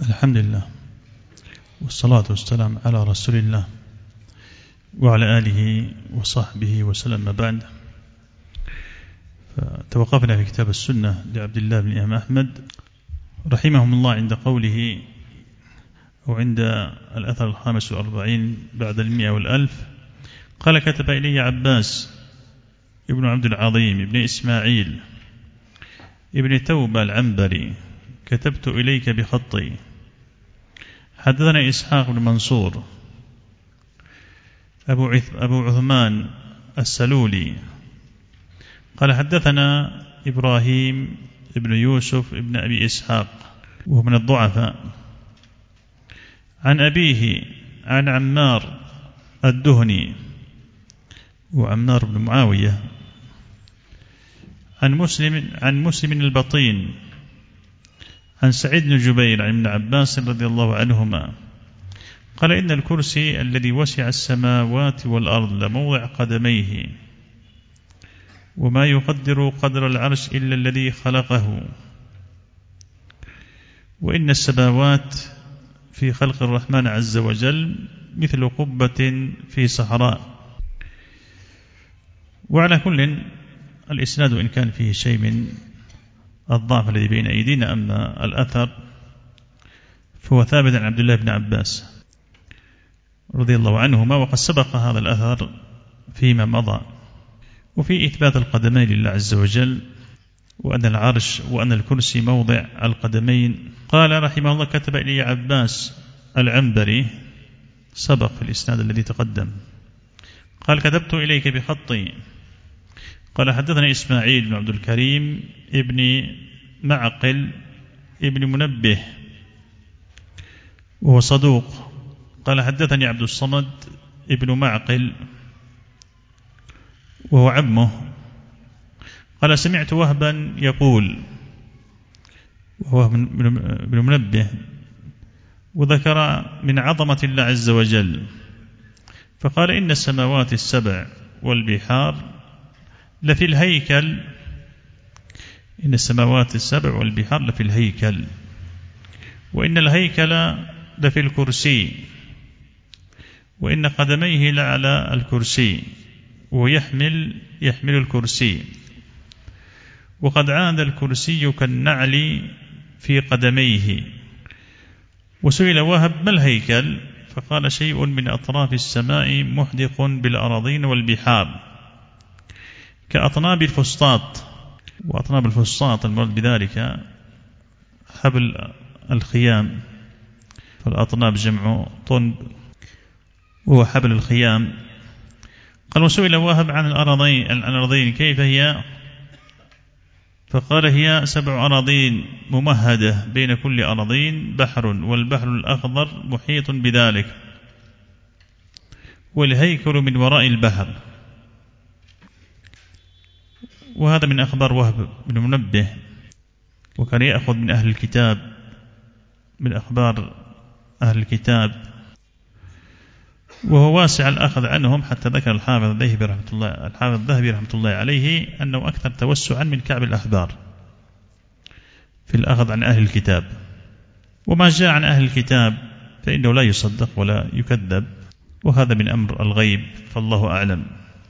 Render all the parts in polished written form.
الحمد لله والصلاة والسلام على رسول الله وعلى آله وصحبه وسلم. بعد، توقفنا في كتاب السنة لعبد الله بن إمام أحمد رحمهم الله عند قوله أو عند الأثر 45 بعد 100 و1000. قال: كتب إلي عباس ابن عبد العظيم ابن إسماعيل ابن توبة العنبري: كتبت إليك بخطي. حدثنا إسحاق بن منصور أبو عثمان السلولي قال: حدثنا إبراهيم ابن يوسف ابن أبي إسحاق وهو من الضعفاء، عن أبيه عن عمار الدهني وعمار بن معاوية، عن مسلم البطين، عن سعيد بن جبير عن ابن عباس رضي الله عنهما قال: إن الكرسي الذي وسع السماوات والأرض لموضع قدميه، وما يقدر قدر العرش إلا الذي خلقه، وإن السماوات في خلق الرحمن عز وجل مثل قبة في صحراء. وعلى كل، الإسناد إن كان فيه شيء من الضعف الذي بين أيدينا، أما الأثر فهو ثابت عن عبد الله بن عباس رضي الله عنهما، وقد سبق هذا الأثر فيما مضى. وفي إثبات القدمين لله عز وجل، وأن العرش وأن الكرسي موضع القدمين. قال رحمه الله: كتب إلي عباس العنبري، سبق في الإسناد الذي تقدم. قال: كتبت إليك بخطي. قال: حدثنا إسماعيل بن عبد الكريم ابن معقل ابن منبه وهو صدوق. قال: حدثني عبد الصمد ابن معقل وهو عمه. قال: سمعت وهبا يقول، وهو ابن منبه، وذكر من عظمة الله عز وجل، فقال: إن السماوات السبع والبحار لفي الهيكل، إن السماوات السبع والبحار لفي الهيكل، وإن الهيكل لفي الكرسي، وإن قدميه لعلى الكرسي، ويحمل الكرسي، وقد عاد الكرسي كالنعل في قدميه. وسئل وهب: ما الهيكل؟ فقال: شيء من أطراف السماء محدق بالأراضين والبحار كأطناب الفسطاط. وأطناب الفسطاط المراد بذلك حبل الخيام، فالأطناب جمع طنب وهو حبل الخيام. قال: وسئل وهب عن الأراضين كيف هي؟ فقال: هي 7 أراضين ممهدة، بين كل أراضين بحر، والبحر الأخضر محيط بذلك، والهيكل من وراء البحر. وهذا من أخبار وهب بن منبه، وكان يأخذ من أهل الكتاب، من أخبار أهل الكتاب، وهو واسع الأخذ عنهم، حتى ذكر الحافظ الذهبي رحمة الله عليه أنه أكثر توسعا من كعب الأحبار في الأخذ عن أهل الكتاب. وما جاء عن أهل الكتاب فإنه لا يصدق ولا يكذب، وهذا من أمر الغيب، فالله أعلم.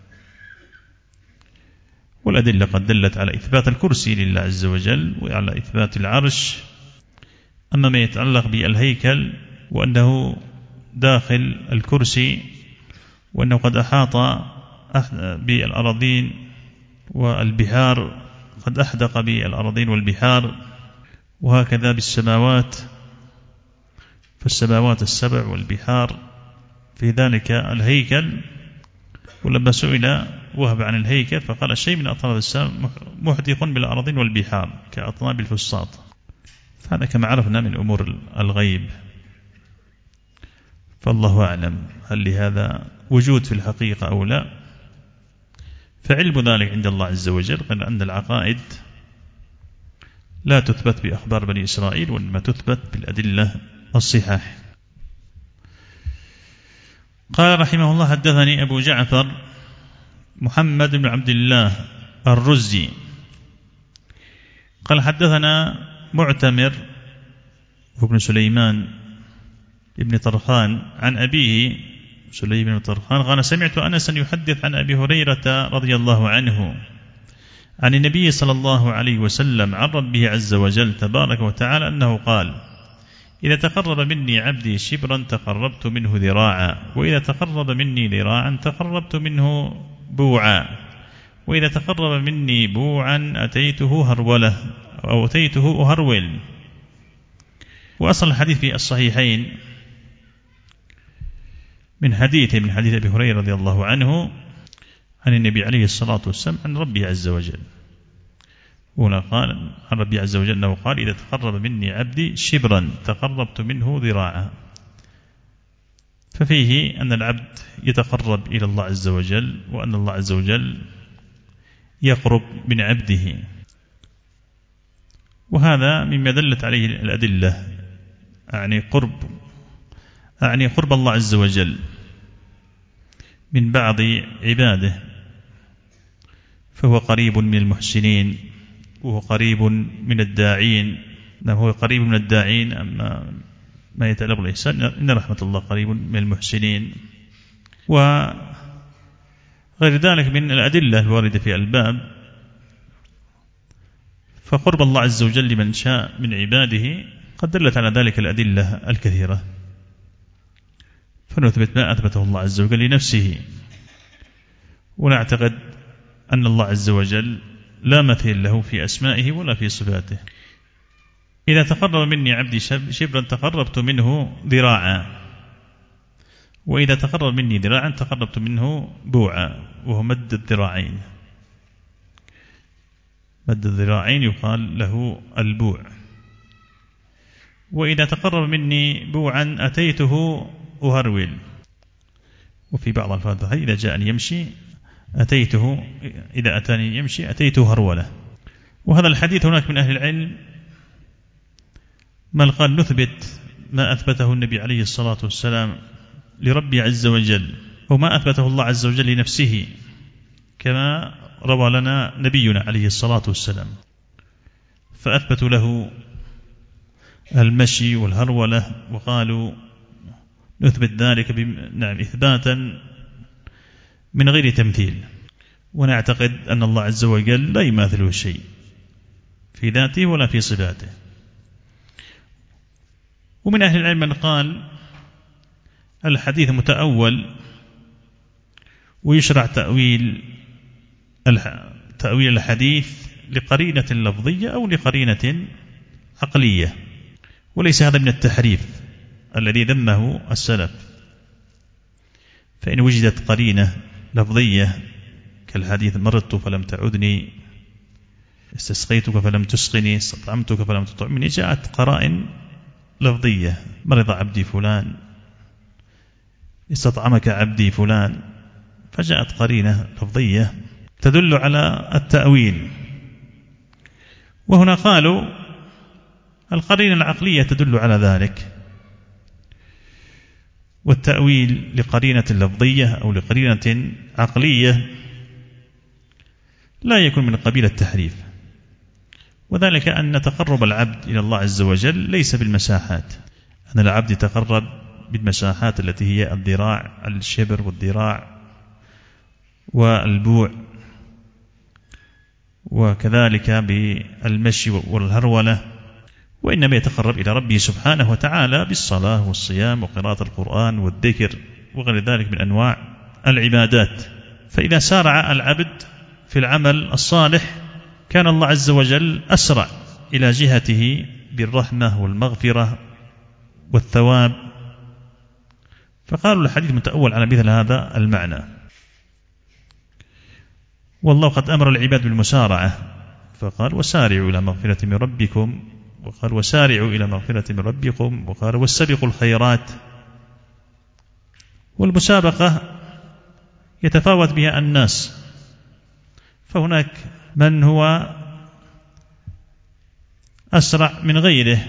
والأدلة قد دلت على إثبات الكرسي لله عز وجل وعلى إثبات العرش. أما ما يتعلق بالهيكل وأنه داخل الكرسي، وأنه قد أحاط بالأراضين والبحار، قد أحدق بالأراضين والبحار، وهكذا بالسماوات، فالسماوات السبع والبحار في ذلك الهيكل. ولما سئل وهب عن الهيكل فقال: شيء من أطراف السماء محدق بالأراضين والبحار كأطناب الفسطاط. فهذا كما عرفنا من أمور الغيب، فالله أعلم هل لهذا وجود في الحقيقة أو لا، فعلم ذلك عند الله عز وجل. قال أن العقائد لا تثبت بأخبار بني إسرائيل، وإنما تثبت بالأدلة الصحاح. قال رحمه الله: حدثني أبو جعفر محمد بن عبد الله الرزي قال: حدثنا معتمر وابن سليمان ابن طرخان عن أبيه سليم بن طرخان قال سمعت أنسا يحدث عن أبي هريرة رضي الله عنه عن النبي صلى الله عليه وسلم عن ربه عز وجل تبارك وتعالى أنه قال إذا تقرب مني عبدي شبرا تقربت منه ذراعا وإذا تقرب مني ذراعا تقربت منه بوعا وإذا تقرب مني بوعا أتيته هرولة أو أتيته أهرول. وأصل الحديث في الصحيحين من حديث أبي هريرة رضي الله عنه عن النبي عليه الصلاة والسلام عن ربه عز وجل. هنا قال عن ربي عز وجل أنه قال إذا تقرب مني عبدي شبرا تقربت منه ذراعا. ففيه أن العبد يتقرب إلى الله عز وجل وأن الله عز وجل يقرب من عبده، وهذا مما دلت عليه الأدلة يعني قرب الله عز وجل من بعض عباده، فهو قريب من المحسنين وهو قريب من الداعين. هو قريب من الداعين، أما ما يتعلق بالإحسان إن رحمة الله قريب من المحسنين. وغير ذلك من الأدلة الواردة في الباب، فقرب الله عز وجل لمن شاء من عباده قد دلت على ذلك الأدلة الكثيرة، فنثبت ما أثبته الله عز وجل لنفسه، ونعتقد أن الله عز وجل لا مثيل له في أسمائه ولا في صفاته. إذا تقرب مني عبدي شبرا تقربت منه ذراعا وإذا تقرب مني ذراعا تقربت منه بوعا، وهو مد الذراعين. مد الذراعين يقال له البوع. وإذا تقرب مني بوعا أتيته أهرول. وفي بعض الألفاظ إذا جاءني يمشي أتيته، إذا أتاني يمشي أتيته هرولة. وهذا الحديث هناك من أهل العلم من قال نثبت ما أثبته النبي عليه الصلاة والسلام لربي عز وجل وما أثبته الله عز وجل لنفسه، كما روى لنا نبينا عليه الصلاة والسلام، فأثبتوا له المشي والهرولة وقالوا نثبت ذلك إثباتا من غير تمثيل، ونعتقد أن الله عز وجل لا يماثله شيء في ذاته ولا في صفاته. ومن أهل العلم من قال الحديث متأول ويشرع تأويل الحديث لقرينة لفظية أو لقرينة عقلية، وليس هذا من التحريف الذي ذمه السلف. فإن وجدت قرينة لفظية كالحديث مرضت فلم تعدني، استسقيتك فلم تسقني، استطعمتك فلم تطعمني، جاءت قرائن لفظية، مرض عبدي فلان، استطعمك عبدي فلان، فجاءت قرينة لفظية تدل على التأويل. وهنا قالوا القرينة العقلية تدل على ذلك، والتأويل لقرينة لفظية أو لقرينة عقلية لا يكون من قبيل التحريف، وذلك أن تقرب العبد إلى الله عز وجل ليس بالمساحات، أن العبد يتقرب بالمساحات التي هي الذراع، الشبر والذراع والبوع، وكذلك بالمشي والهرولة، وإنما يتقرب إلى ربه سبحانه وتعالى بالصلاة والصيام وقراءة القرآن والذكر وغير ذلك من أنواع العبادات. فإذا سارع العبد في العمل الصالح كان الله عز وجل أسرع إلى جهته بالرحمة والمغفرة والثواب. فقالوا الحديث متأول على مثل هذا المعنى. والله قد أمر العباد بالمسارعة، فقال وسارعوا إلى مغفرة من ربكم، وقال وسارعوا إلى مغفرة من ربكم، وقال واستبقوا الخيرات. والمسابقة يتفاوت بها الناس، فهناك من هو أسرع من غيره،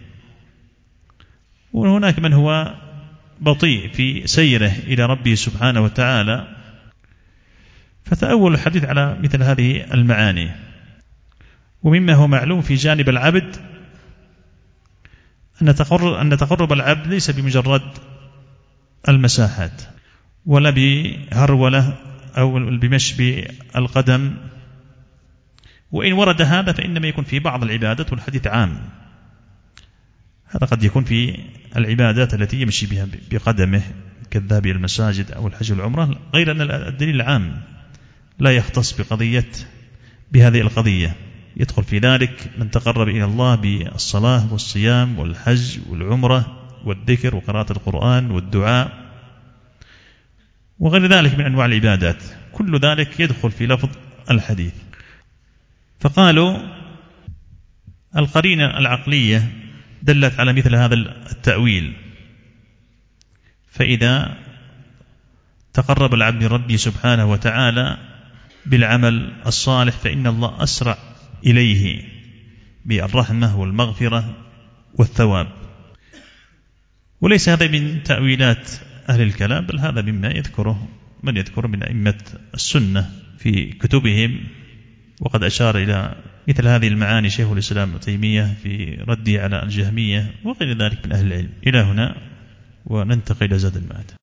وهناك من هو بطيء في سيره إلى ربه سبحانه وتعالى. فتأول الحديث على مثل هذه المعاني. ومما هو معلوم في جانب العبد أن تقرب العبد ليس بمجرد المساحات ولا بهرولة أو بمشي بالقدم، وإن ورد هذا فإنما يكون في بعض العبادات والحديث عام. هذا قد يكون في العبادات التي يمشي بها بقدمه كالذهاب إلى المساجد أو الحج والعمرة، غير أن الدليل العام لا يختص بهذه القضية. يدخل في ذلك من تقرب إلى الله بالصلاة والصيام والحج والعمرة والذكر وقراءة القرآن والدعاء وغير ذلك من أنواع العبادات، كل ذلك يدخل في لفظ الحديث. فقالوا القرينة العقلية دلت على مثل هذا التأويل، فإذا تقرب العبد ربي سبحانه وتعالى بالعمل الصالح فإن الله أسرع إليه بالرحمة والمغفرة والثواب. وليس هذا من تأويلات أهل الكلام، بل هذا مما يذكره من أئمة السنة في كتبهم، وقد أشار إلى مثل هذه المعاني شيخ الإسلام ابن تيمية في رده على الجهمية وغير ذلك من أهل العلم. إلى هنا وننتقل إلى زاد المعاد.